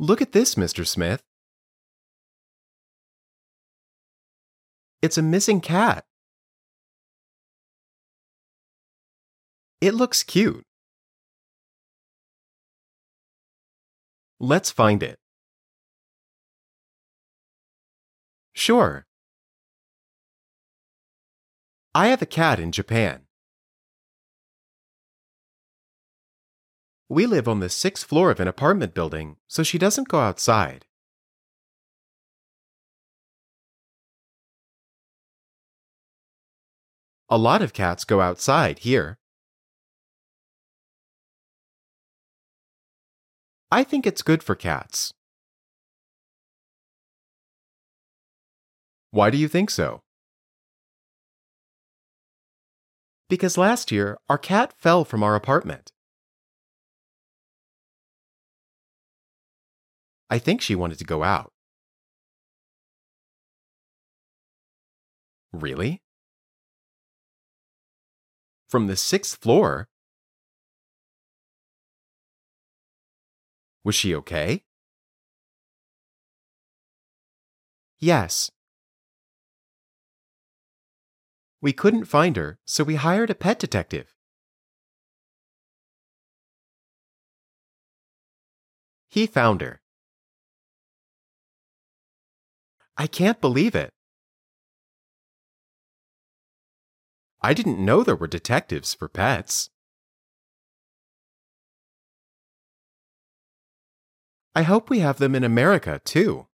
Look at this, Mr. Smith. It's a missing cat. It looks cute. Let's find it. Sure. I have a cat in Japan. We live on the 6th floor of an apartment building, so she doesn't go outside. A lot of cats go outside here. I think it's good for cats. Why do you think so? Because last year, our cat fell from our apartment. I think she wanted to go out. Really? From the 6th floor? Was she okay? Yes. We couldn't find her, so we hired a pet detective. He found her. I can't believe it. I didn't know there were detectives for pets. I hope we have them in America, too.